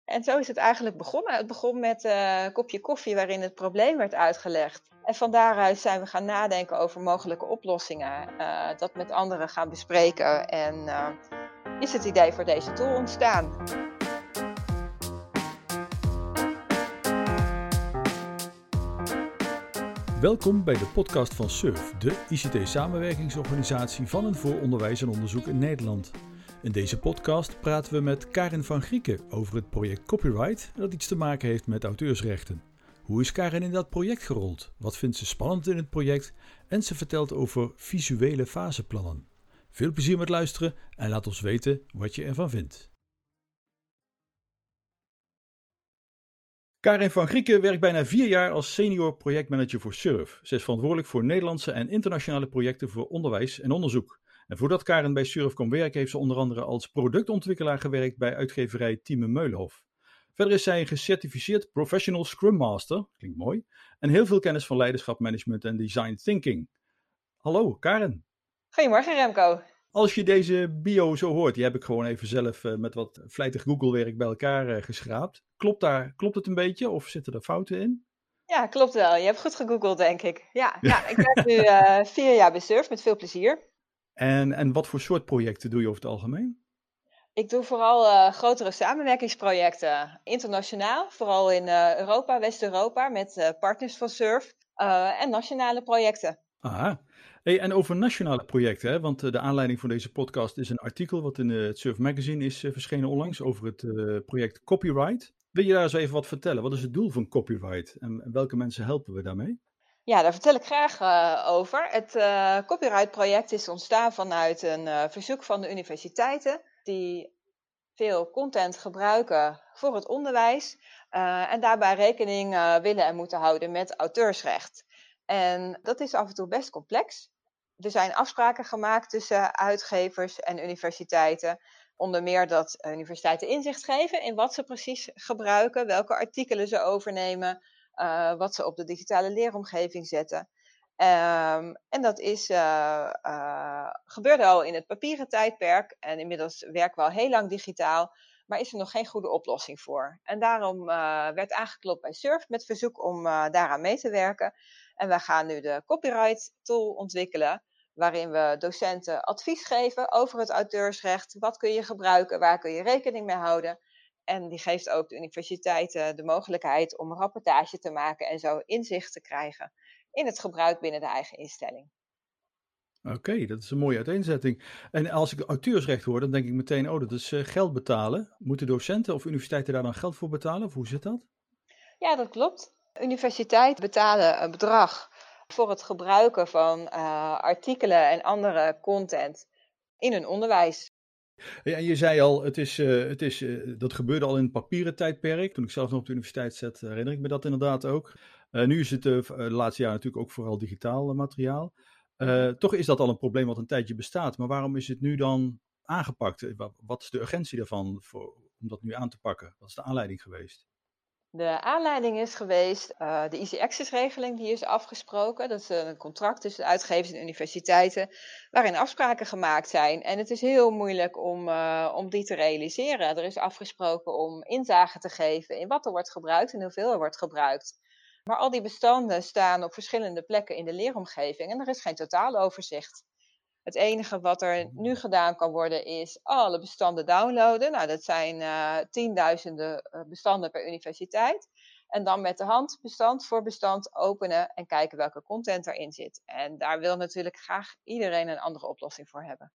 En zo is het eigenlijk begonnen. Het begon met een kopje koffie waarin het probleem werd uitgelegd. En van daaruit zijn we gaan nadenken over mogelijke oplossingen. Dat met anderen gaan bespreken. En is het idee voor deze tool ontstaan. Welkom bij de podcast van SURF, de ICT-samenwerkingsorganisatie van en voor onderwijs en onderzoek in Nederland. In deze podcast praten we met Karin van Grieken over het project Copyright dat iets te maken heeft met auteursrechten. Hoe is Karin in dat project gerold? Wat vindt ze spannend in het project? En ze vertelt over visuele faseplannen. Veel plezier met luisteren en laat ons weten wat je ervan vindt. Karin van Grieken werkt bijna 4 jaar als senior projectmanager voor SURF. Ze is verantwoordelijk voor Nederlandse en internationale projecten voor onderwijs en onderzoek. En voordat Karin bij SURF kon werken, heeft ze onder andere als productontwikkelaar gewerkt bij uitgeverij Thieme Meulenhof. Verder is zij een gecertificeerd professional Scrum Master, klinkt mooi, en heel veel kennis van leiderschap, management en design thinking. Hallo Karin. Goedemorgen Remco. Als je deze bio zo hoort, die heb ik gewoon even zelf met wat vlijtig Google-werk bij elkaar geschraapt. Klopt het een beetje of zitten er fouten in? Ja, klopt wel. Je hebt goed gegoogeld, denk ik. Ja, ik werk nu 4 jaar bij SURF met veel plezier. En wat voor soort projecten doe je over het algemeen? Ik doe vooral grotere samenwerkingsprojecten, internationaal, vooral in Europa, West-Europa, met partners van SURF en nationale projecten. Aha. Hey, en over nationale projecten, hè? Want de aanleiding voor deze podcast is een artikel wat in het SURF Magazine is verschenen onlangs over het project Copyright. Wil je daar eens even wat vertellen? Wat is het doel van Copyright en welke mensen helpen we daarmee? Ja, daar vertel ik graag over. Het Copyright-project is ontstaan vanuit een verzoek van de universiteiten die veel content gebruiken voor het onderwijs en daarbij rekening willen en moeten houden met auteursrecht. En dat is af en toe best complex. Er zijn afspraken gemaakt tussen uitgevers en universiteiten. Onder meer dat universiteiten inzicht geven in wat ze precies gebruiken, welke artikelen ze overnemen, wat ze op de digitale leeromgeving zetten. En dat gebeurde al in het papieren tijdperk en inmiddels werken we al heel lang digitaal, maar is er nog geen goede oplossing voor. En daarom werd aangeklopt bij SURF met verzoek om daaraan mee te werken. En wij gaan nu de copyright tool ontwikkelen, waarin we docenten advies geven over het auteursrecht. Wat kun je gebruiken, waar kun je rekening mee houden? En die geeft ook de universiteiten de mogelijkheid om een rapportage te maken en zo inzicht te krijgen in het gebruik binnen de eigen instelling. Oké, dat is een mooie uiteenzetting. En als ik auteursrecht hoor, dan denk ik meteen, dat is geld betalen. Moeten docenten of universiteiten daar dan geld voor betalen? Of hoe zit dat? Ja, dat klopt. Universiteiten betalen een bedrag voor het gebruiken van artikelen en andere content in hun onderwijs. Ja, en je zei al, dat gebeurde al in het papieren tijdperk. Toen ik zelf nog op de universiteit zat, herinner ik me dat inderdaad ook. Nu is het de laatste jaar natuurlijk ook vooral digitaal materiaal. Toch is dat al een probleem wat een tijdje bestaat. Maar waarom is het nu dan aangepakt? Wat is de urgentie daarvan om dat nu aan te pakken? Wat is de aanleiding geweest? De aanleiding is geweest de Easy Access regeling die is afgesproken. Dat is een contract tussen de uitgevers en universiteiten waarin afspraken gemaakt zijn. En het is heel moeilijk om die te realiseren. Er is afgesproken om inzage te geven in wat er wordt gebruikt en hoeveel er wordt gebruikt. Maar al die bestanden staan op verschillende plekken in de leeromgeving en er is geen totaaloverzicht. Het enige wat er nu gedaan kan worden is alle bestanden downloaden. Nou, dat zijn tienduizenden bestanden per universiteit. En dan met de hand bestand voor bestand openen en kijken welke content erin zit. En daar wil natuurlijk graag iedereen een andere oplossing voor hebben.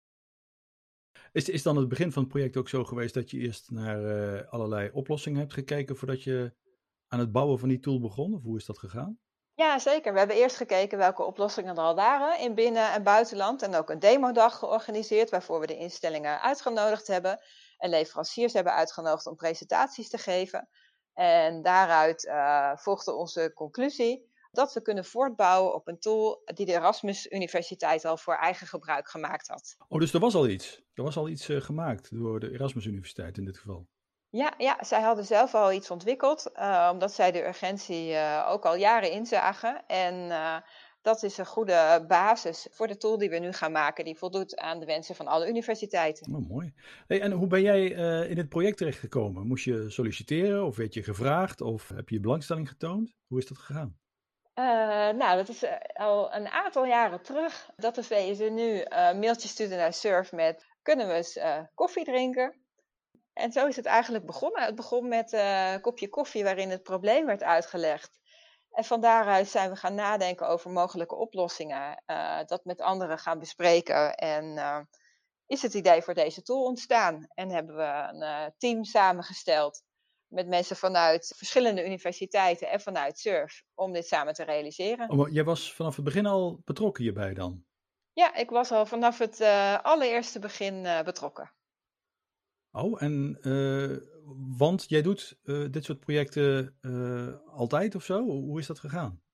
Is dan het begin van het project ook zo geweest dat je eerst naar allerlei oplossingen hebt gekeken voordat je aan het bouwen van die tool begon? Of hoe is dat gegaan? Ja, zeker. We hebben eerst gekeken welke oplossingen er al waren in binnen- en buitenland. En ook een demodag georganiseerd waarvoor we de instellingen uitgenodigd hebben. En leveranciers hebben uitgenodigd om presentaties te geven. En daaruit volgde onze conclusie dat we kunnen voortbouwen op een tool die de Erasmus Universiteit al voor eigen gebruik gemaakt had. Oh, dus er was al iets. Er was al iets gemaakt door de Erasmus Universiteit in dit geval. Ja, zij hadden zelf al iets ontwikkeld, omdat zij de urgentie ook al jaren inzagen. En Dat is een goede basis voor de tool die we nu gaan maken, die voldoet aan de wensen van alle universiteiten. Oh, mooi. Hey, en hoe ben jij in het project terechtgekomen? Moest je solliciteren of werd je gevraagd of heb je belangstelling getoond? Hoe is dat gegaan? Nou, dat is al een aantal jaren terug dat de VSU nu mailtjes stuurde naar Surf met: kunnen we eens koffie drinken? En zo is het eigenlijk begonnen. Het begon met een kopje koffie waarin het probleem werd uitgelegd. En van daaruit zijn we gaan nadenken over mogelijke oplossingen, dat met anderen gaan bespreken. En is het idee voor deze tool ontstaan. En hebben we een team samengesteld met mensen vanuit verschillende universiteiten en vanuit Surf om dit samen te realiseren. Oh, maar jij was vanaf het begin al betrokken hierbij dan? Ja, ik was al vanaf het allereerste begin betrokken. Oh, en want jij doet dit soort projecten altijd of zo? Hoe is dat gegaan?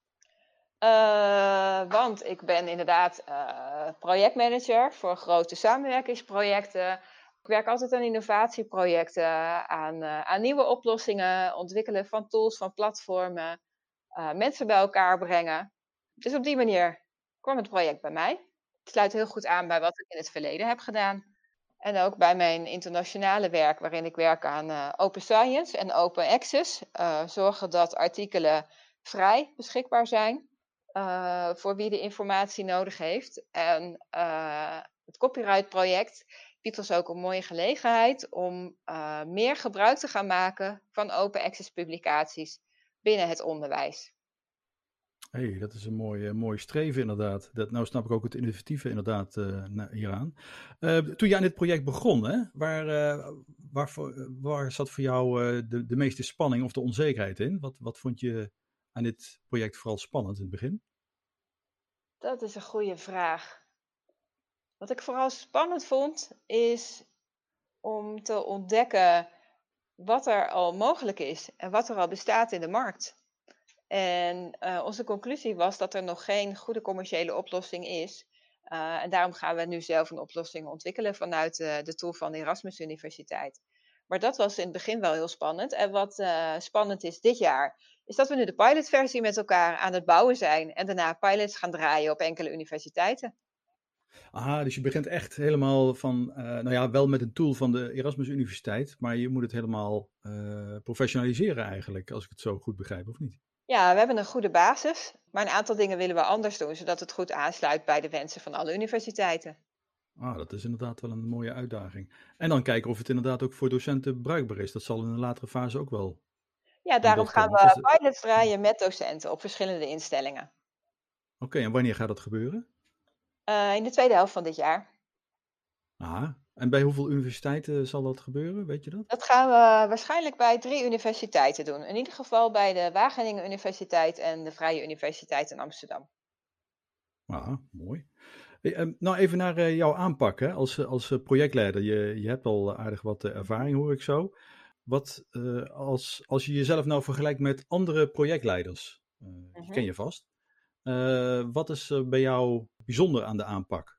Want ik ben inderdaad projectmanager voor grote samenwerkingsprojecten. Ik werk altijd aan innovatieprojecten, aan nieuwe oplossingen, ontwikkelen van tools, van platformen, mensen bij elkaar brengen. Dus op die manier kwam het project bij mij. Het sluit heel goed aan bij wat ik in het verleden heb gedaan. En ook bij mijn internationale werk, waarin ik werk aan open science en open access. Zorgen dat artikelen vrij beschikbaar zijn. Voor wie de informatie nodig heeft. En het copyright project biedt ons ook een mooie gelegenheid om meer gebruik te gaan maken van open access publicaties binnen het onderwijs. Hey, dat is een mooi streven inderdaad. Nou snap ik ook het innovatieve inderdaad hieraan. Toen je aan dit project begon, hè, waar zat voor jou de meeste spanning of de onzekerheid in? Wat vond je aan dit project vooral spannend in het begin? Dat is een goede vraag. Wat ik vooral spannend vond, is om te ontdekken wat er al mogelijk is en wat er al bestaat in de markt. En onze conclusie was dat er nog geen goede commerciële oplossing is. En daarom gaan we nu zelf een oplossing ontwikkelen vanuit de tool van de Erasmus Universiteit. Maar dat was in het begin wel heel spannend. En wat spannend is dit jaar, is dat we nu de pilotversie met elkaar aan het bouwen zijn. En daarna pilots gaan draaien op enkele universiteiten. Aha, dus je begint echt helemaal van, nou ja, wel met een tool van de Erasmus Universiteit, maar je moet het helemaal professionaliseren eigenlijk, als ik het zo goed begrijp, of niet? Ja, we hebben een goede basis. Maar een aantal dingen willen we anders doen, zodat het goed aansluit bij de wensen van alle universiteiten. Ah, dat is inderdaad wel een mooie uitdaging. En dan kijken of het inderdaad ook voor docenten bruikbaar is. Dat zal in een latere fase ook wel Ja, aan daarom bod gaan komen. we pilots draaien met docenten op verschillende instellingen. Oké, en wanneer gaat dat gebeuren? In de tweede helft van dit jaar. Ah, en bij hoeveel universiteiten zal dat gebeuren? Weet je dat? Dat gaan we waarschijnlijk bij 3 universiteiten doen. In ieder geval bij de Wageningen Universiteit en de Vrije Universiteit in Amsterdam. Ah, mooi. Hey, nou, even naar jouw aanpak hè, als projectleider. Je hebt al aardig wat ervaring, hoor ik zo. Als je jezelf nou vergelijkt met andere projectleiders, die ken je vast. Wat is bij jou bijzonder aan de aanpak?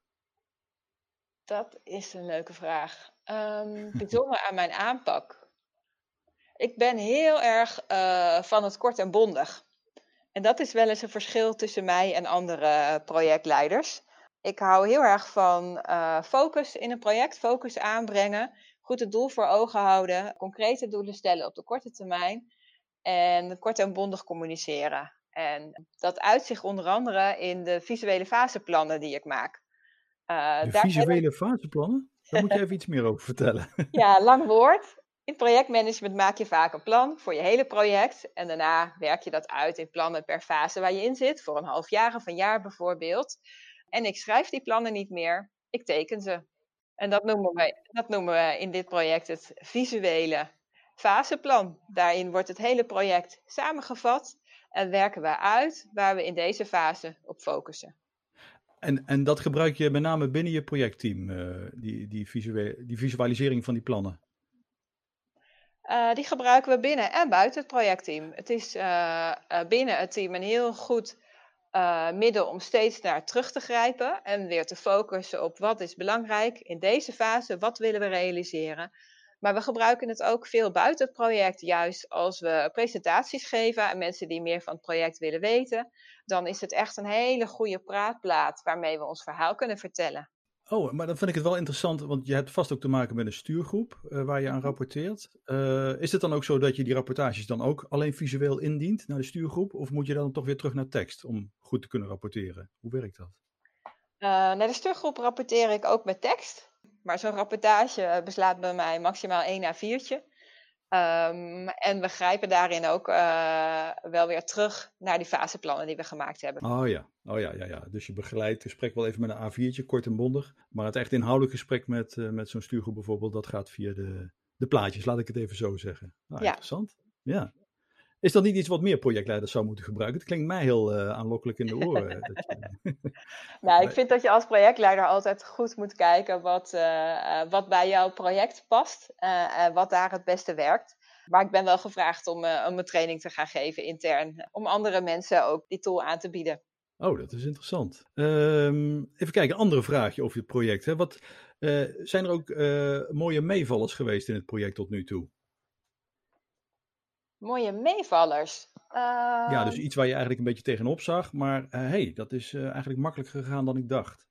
Dat is een leuke vraag. Bijzonder aan mijn aanpak. Ik ben heel erg van het kort en bondig. En dat is wel eens een verschil tussen mij en andere projectleiders. Ik hou heel erg van focus in een project, focus aanbrengen, goed het doel voor ogen houden, concrete doelen stellen op de korte termijn en kort en bondig communiceren. En dat uit zich onder andere in de visuele faseplannen die ik maak. De visuele faseplannen? Daar moet je even iets meer over vertellen. Ja, lang woord. In projectmanagement maak je vaak een plan voor je hele project. En daarna werk je dat uit in plannen per fase waar je in zit. Voor een half jaar of een jaar bijvoorbeeld. En ik schrijf die plannen niet meer. Ik teken ze. En dat noemen we in dit project het visuele faseplan. Daarin wordt het hele project samengevat. En werken we uit waar we in deze fase op focussen. En dat gebruik je met name binnen je projectteam, die visualisering van die plannen? Die gebruiken we binnen en buiten het projectteam. Het is binnen het team een heel goed middel om steeds naar terug te grijpen en weer te focussen op wat is belangrijk in deze fase, wat willen we realiseren. Maar we gebruiken het ook veel buiten het project. Juist als we presentaties geven aan mensen die meer van het project willen weten, dan is het echt een hele goede praatplaat waarmee we ons verhaal kunnen vertellen. Oh, maar dan vind ik het wel interessant, want je hebt vast ook te maken met een stuurgroep waar je aan rapporteert. Is het dan ook zo dat je die rapportages dan ook alleen visueel indient naar de stuurgroep? Of moet je dan toch weer terug naar tekst om goed te kunnen rapporteren? Hoe werkt dat? Naar de stuurgroep rapporteer ik ook met tekst. Maar zo'n rapportage beslaat bij mij maximaal 1 A4'tje. En we grijpen daarin ook wel weer terug naar die faseplannen die we gemaakt hebben. Oh ja. Dus je begeleidt het gesprek wel even met een A4'tje, kort en bondig. Maar het echt inhoudelijk gesprek met zo'n stuurgroep bijvoorbeeld, dat gaat via de plaatjes, laat ik het even zo zeggen. Nou, Ja. Interessant. Ja. Is dat niet iets wat meer projectleiders zou moeten gebruiken? Het klinkt mij heel aanlokkelijk in de oren. Nou, ik vind dat je als projectleider altijd goed moet kijken wat bij jouw project past en wat daar het beste werkt. Maar ik ben wel gevraagd om een training te gaan geven intern, om andere mensen ook die tool aan te bieden. Oh, dat is interessant. Even kijken, een andere vraagje over het project. Hè. Zijn er ook mooie meevallers geweest in het project tot nu toe? Mooie meevallers. Ja, dus iets waar je eigenlijk een beetje tegenop zag, maar dat is eigenlijk makkelijker gegaan dan ik dacht.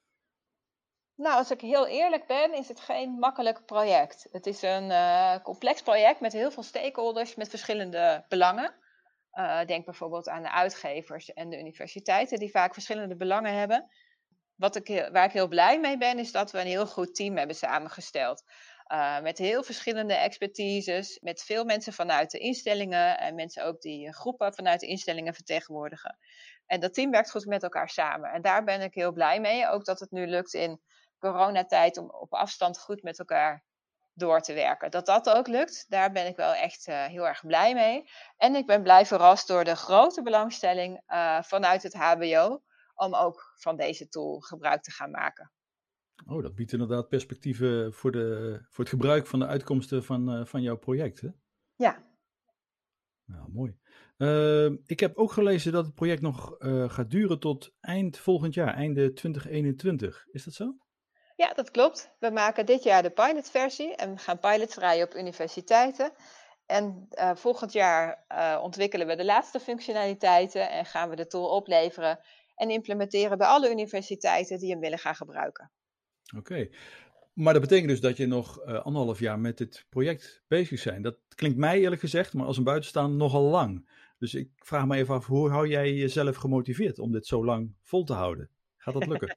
Nou, als ik heel eerlijk ben, is het geen makkelijk project. Het is een complex project met heel veel stakeholders met verschillende belangen. Denk bijvoorbeeld aan de uitgevers en de universiteiten die vaak verschillende belangen hebben. Waar ik heel blij mee ben, is dat we een heel goed team hebben samengesteld. Met heel verschillende expertises, met veel mensen vanuit de instellingen en mensen ook die groepen vanuit de instellingen vertegenwoordigen. En dat team werkt goed met elkaar samen. En daar ben ik heel blij mee. Ook dat het nu lukt in coronatijd om op afstand goed met elkaar door te werken. Dat ook lukt, daar ben ik wel echt heel erg blij mee. En ik ben blij verrast door de grote belangstelling vanuit het HBO om ook van deze tool gebruik te gaan maken. Oh, dat biedt inderdaad perspectieven voor het gebruik van de uitkomsten van jouw project, hè? Ja. Nou, mooi. Ik heb ook gelezen dat het project nog gaat duren tot eind volgend jaar, einde 2021. Is dat zo? Ja, dat klopt. We maken dit jaar de pilotversie en we gaan pilots draaien op universiteiten. En volgend jaar ontwikkelen we de laatste functionaliteiten en gaan we de tool opleveren en implementeren bij alle universiteiten die hem willen gaan gebruiken. Oké. Maar dat betekent dus dat je nog 1,5 jaar met dit project bezig bent. Dat klinkt mij eerlijk gezegd, maar als een buitenstaander nogal lang. Dus ik vraag me even af, hoe hou jij jezelf gemotiveerd om dit zo lang vol te houden? Gaat dat lukken?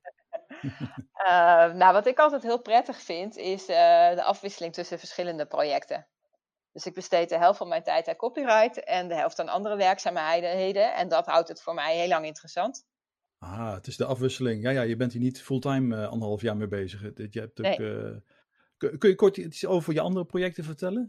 Nou, wat ik altijd heel prettig vind, is de afwisseling tussen verschillende projecten. Dus ik besteed de helft van mijn tijd aan copyright en de helft aan andere werkzaamheden. En dat houdt het voor mij heel lang interessant. Ah, het is de afwisseling. Ja, je bent hier niet fulltime 1,5 jaar mee bezig. Je hebt ook, kun je kort iets over je andere projecten vertellen?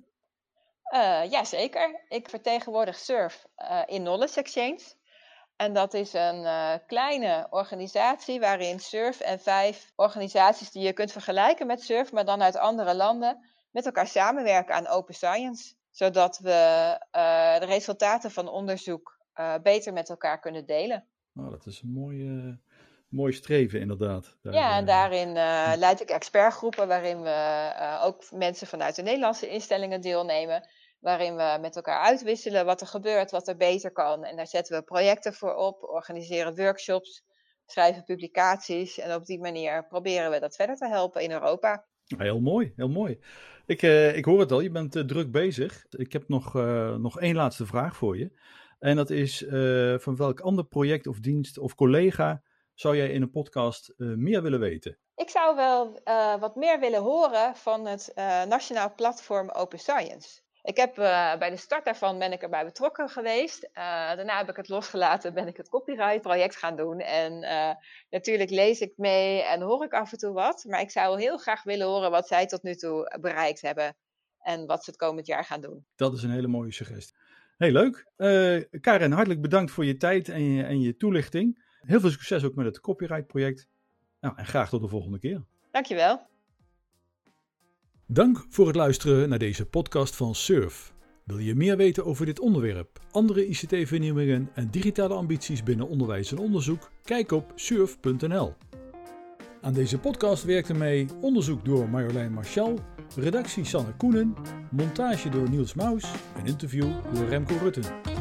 Jazeker. Ik vertegenwoordig SURF in Knowledge Exchange. En dat is een kleine organisatie waarin SURF en 5 organisaties die je kunt vergelijken met SURF, maar dan uit andere landen, met elkaar samenwerken aan open science. Zodat we de resultaten van onderzoek beter met elkaar kunnen delen. Nou, dat is een mooi streven inderdaad. En daarin leid ik expertgroepen waarin we ook mensen vanuit de Nederlandse instellingen deelnemen. Waarin we met elkaar uitwisselen wat er gebeurt, wat er beter kan. En daar zetten we projecten voor op, organiseren workshops, schrijven publicaties. En op die manier proberen we dat verder te helpen in Europa. Heel mooi, heel mooi. Ik hoor het al, je bent druk bezig. Ik heb nog 1 laatste vraag voor je. En dat is, van welk ander project of dienst of collega zou jij in een podcast meer willen weten? Ik zou wel wat meer willen horen van het Nationaal Platform Open Science. Ik heb bij de start daarvan ben ik erbij betrokken geweest. Daarna heb ik het losgelaten, ben ik het copyright project gaan doen. En natuurlijk lees ik mee en hoor ik af en toe wat. Maar ik zou heel graag willen horen wat zij tot nu toe bereikt hebben. En wat ze het komend jaar gaan doen. Dat is een hele mooie suggestie. Heel leuk. Karen, hartelijk bedankt voor je tijd en je toelichting. Heel veel succes ook met het copyright project. Nou, en graag tot de volgende keer. Dankjewel. Dank voor het luisteren naar deze podcast van SURF. Wil je meer weten over dit onderwerp, andere ICT-vernieuwingen en digitale ambities binnen onderwijs en onderzoek? Kijk op surf.nl. Aan deze podcast werkte mee onderzoek door Marjolein Marchal, Redactie Sanne Koenen, montage door Niels Maus, een interview door Remco Rutten.